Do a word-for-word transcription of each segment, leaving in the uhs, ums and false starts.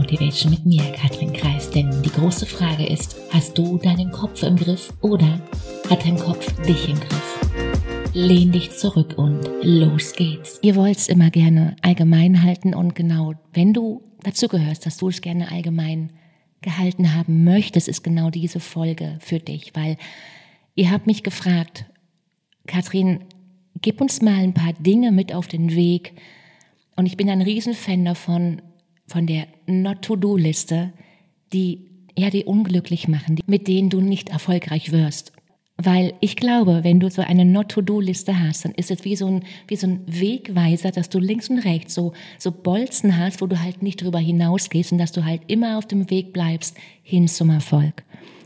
Motivation mit mir, Katrin Kreis. Denn die große Frage ist, hast du deinen Kopf im Griff oder hat dein Kopf dich im Griff? Lehn dich zurück und los geht's. Ihr wollt's immer gerne allgemein halten und genau, wenn du dazu gehörst, dass du es gerne allgemein gehalten haben möchtest, ist genau diese Folge für dich, weil ihr habt mich gefragt, Katrin, gib uns mal ein paar Dinge mit auf den Weg. Und ich bin ein Riesenfan davon, von der Not-to-Do-Liste, die ja die unglücklich machen, die, mit denen du nicht erfolgreich wirst. Weil ich glaube, wenn du so eine Not-to-Do-Liste hast, dann ist es wie so ein, wie so ein Wegweiser, dass du links und rechts so, so Bolzen hast, wo du halt nicht drüber hinausgehst und dass du halt immer auf dem Weg bleibst hin zum Erfolg.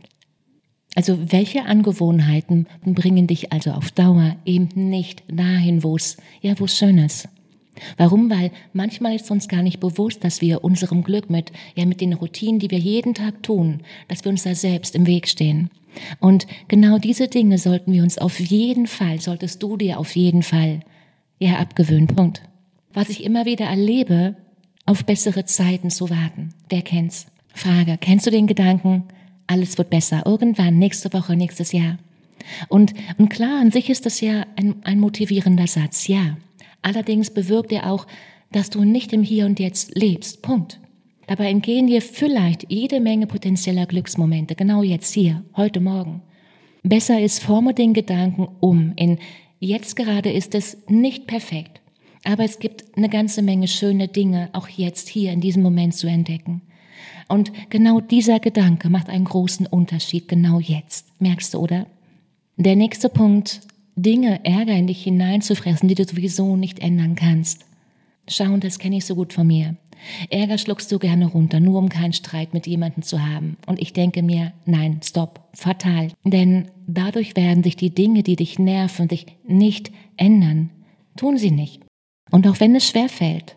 Also welche Angewohnheiten bringen dich also auf Dauer eben nicht dahin, wo es, ja, wo es schön ist? Warum? Weil manchmal ist uns gar nicht bewusst, dass wir unserem Glück mit, ja, mit den Routinen, die wir jeden Tag tun, dass wir uns da selbst im Weg stehen. Und genau diese Dinge sollten wir uns auf jeden Fall, solltest du dir auf jeden Fall, ja, abgewöhnen. Punkt. Was ich immer wieder erlebe, auf bessere Zeiten zu warten. Wer kennt's? Frage, kennst du den Gedanken, alles wird besser, irgendwann, nächste Woche, nächstes Jahr? Und, und klar, an sich ist das ja ein, ein motivierender Satz, ja. Allerdings bewirkt er auch, dass du nicht im Hier und Jetzt lebst. Punkt. Dabei entgehen dir vielleicht jede Menge potenzieller Glücksmomente, genau jetzt hier, heute Morgen. Besser ist, forme den Gedanken um. In jetzt gerade ist es nicht perfekt, aber es gibt eine ganze Menge schöne Dinge, auch jetzt hier in diesem Moment zu entdecken. Und genau dieser Gedanke macht einen großen Unterschied, genau jetzt. Merkst du, oder? Der nächste Punkt, Dinge, Ärger in dich hineinzufressen, die du sowieso nicht ändern kannst. Schau, und das kenne ich so gut von mir. Ärger schluckst du gerne runter, nur um keinen Streit mit jemandem zu haben. Und ich denke mir, nein, stopp, fatal. Denn dadurch werden sich die Dinge, die dich nerven, dich nicht ändern. Tun sie nicht. Und auch wenn es schwerfällt,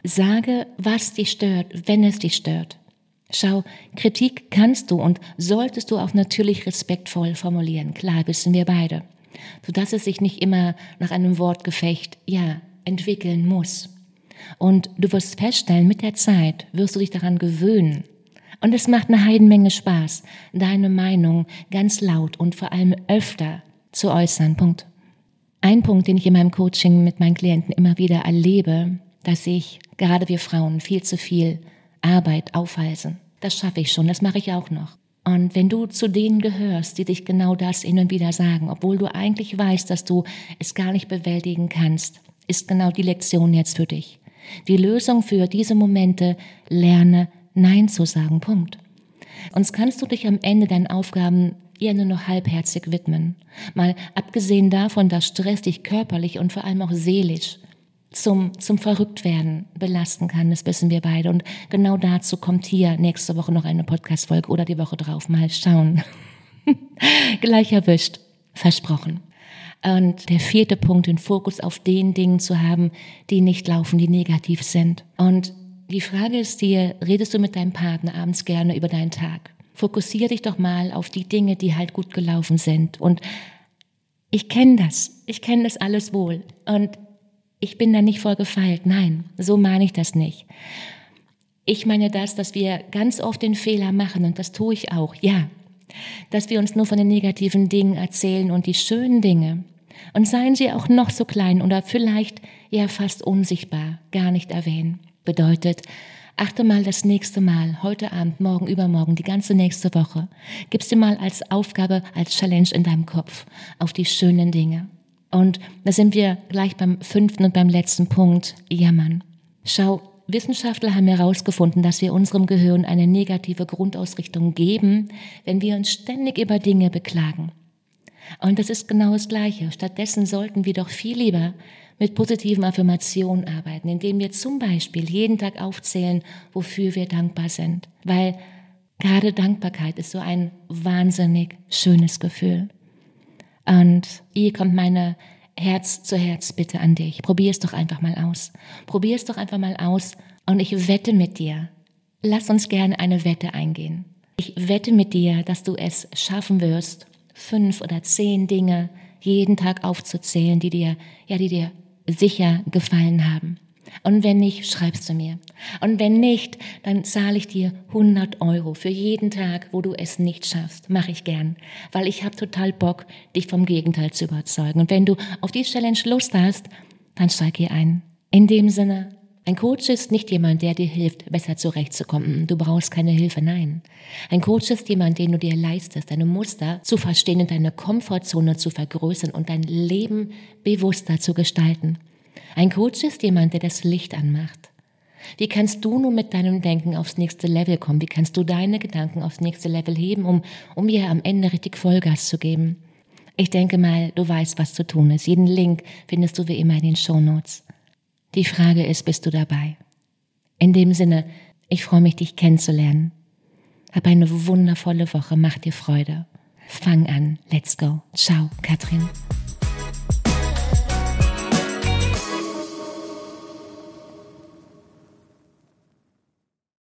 sage, was dich stört, wenn es dich stört. Schau, Kritik kannst du und solltest du auch natürlich respektvoll formulieren. Klar, wissen wir beide. Sodass es sich nicht immer nach einem Wortgefecht, ja, entwickeln muss. Und du wirst feststellen, mit der Zeit wirst du dich daran gewöhnen. Und es macht eine Heidenmenge Spaß, deine Meinung ganz laut und vor allem öfter zu äußern. Punkt. Ein Punkt, den ich in meinem Coaching mit meinen Klienten immer wieder erlebe, dass ich, gerade wir Frauen, viel zu viel Arbeit aufhalsen. Das schaffe ich schon, das mache ich auch noch. Und wenn du zu denen gehörst, die dich genau das hin und wieder sagen, obwohl du eigentlich weißt, dass du es gar nicht bewältigen kannst, ist genau die Lektion jetzt für dich. Die Lösung für diese Momente, lerne Nein zu sagen, Punkt. Sonst kannst du dich am Ende deinen Aufgaben eher nur noch halbherzig widmen. Mal abgesehen davon, dass Stress dich körperlich und vor allem auch seelisch zum, zum Verrücktwerden belasten kann, das wissen wir beide. Und genau dazu kommt hier nächste Woche noch eine Podcast-Folge oder die Woche drauf. Mal schauen. Gleich erwischt. Versprochen. Und der vierte Punkt, den Fokus auf den Dingen zu haben, die nicht laufen, die negativ sind. Und die Frage ist dir, redest du mit deinem Partner abends gerne über deinen Tag? Fokussiere dich doch mal auf die Dinge, die halt gut gelaufen sind. Und ich kenne das. Ich kenne das alles wohl. Und ich bin da nicht vorgefeilt. Nein, so meine ich das nicht. Ich meine das, dass wir ganz oft den Fehler machen, und das tue ich auch, ja. Dass wir uns nur von den negativen Dingen erzählen und die schönen Dinge, und seien sie auch noch so klein oder vielleicht ja fast unsichtbar, gar nicht erwähnen. Bedeutet, achte mal das nächste Mal, heute Abend, morgen, übermorgen, die ganze nächste Woche, gib's dir mal als Aufgabe, als Challenge in deinem Kopf auf die schönen Dinge. Und da sind wir gleich beim fünften und beim letzten Punkt, jammern. Schau, Wissenschaftler haben herausgefunden, dass wir unserem Gehirn eine negative Grundausrichtung geben, wenn wir uns ständig über Dinge beklagen. Und das ist genau das Gleiche. Stattdessen sollten wir doch viel lieber mit positiven Affirmationen arbeiten, indem wir zum Beispiel jeden Tag aufzählen, wofür wir dankbar sind. Weil gerade Dankbarkeit ist so ein wahnsinnig schönes Gefühl. Und hier kommt meine Herz zu Herz bitte an dich. Probier es doch einfach mal aus. Probier es doch einfach mal aus und ich wette mit dir. Lass uns gerne eine Wette eingehen. Ich wette mit dir, dass du es schaffen wirst, fünf oder zehn Dinge jeden Tag aufzuzählen, die dir, ja, die dir sicher gefallen haben. Und wenn nicht, schreibst du mir. Und wenn nicht, dann zahle ich dir hundert Euro für jeden Tag, wo du es nicht schaffst. Mache ich gern, weil ich habe total Bock, dich vom Gegenteil zu überzeugen. Und wenn du auf die Challenge Lust hast, dann steig hier ein. In dem Sinne, ein Coach ist nicht jemand, der dir hilft, besser zurechtzukommen. Du brauchst keine Hilfe, nein. Ein Coach ist jemand, den du dir leistest, deine Muster zu verstehen und deine Komfortzone zu vergrößern und dein Leben bewusster zu gestalten. Ein Coach ist jemand, der das Licht anmacht. Wie kannst du nun mit deinem Denken aufs nächste Level kommen? Wie kannst du deine Gedanken aufs nächste Level heben, um, um dir am Ende richtig Vollgas zu geben? Ich denke mal, du weißt, was zu tun ist. Jeden Link findest du wie immer in den Shownotes. Die Frage ist, bist du dabei? In dem Sinne, ich freue mich, dich kennenzulernen. Hab eine wundervolle Woche, mach dir Freude. Fang an, let's go. Ciao, Katrin.